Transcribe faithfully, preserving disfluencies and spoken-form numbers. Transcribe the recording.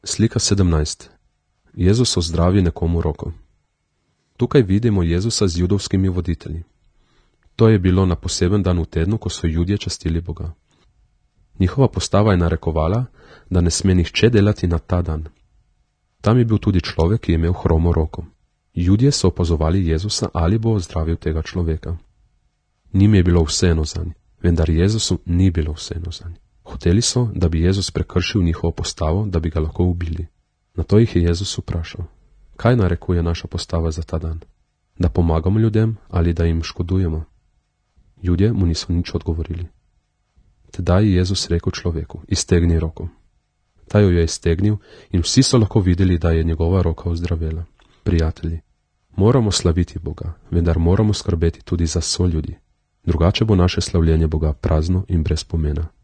Slika sedemnajst. Jezus ozdravi nekomu roko. Tukaj vidimo Jezusa z judovskimi voditelji. To je bilo na poseben dan v tednu, ko so Judje častili Boga. Njihova postava je narekovala, da ne sme nihče delati na ta dan. Tam je bil tudi človek, ki je imel hromo roko. Judje so opazovali Jezusa, ali bo ozdravil tega človeka. Njim je bilo vseeno zanj, vendar Jezusu ni bilo vseeno zanj. Hoteli so, da bi Jezus prekršil njihovo postavo, da bi ga lahko ubili. Nato jih je Jezus vprašal, kaj narekuje naša postava za ta dan? Da pomagamo ljudem ali da jim škodujemo? Judje mu niso nič odgovorili. Tedaj je Jezus rekel človeku, iztegni roko. Ta jo je iztegnil in vsi so lahko videli, da je njegova roka ozdravela. Prijatelji, moramo slaviti Boga, vendar moramo skrbeti tudi za soljudi. Drugače bo naše slavljenje Boga prazno in brez pomena.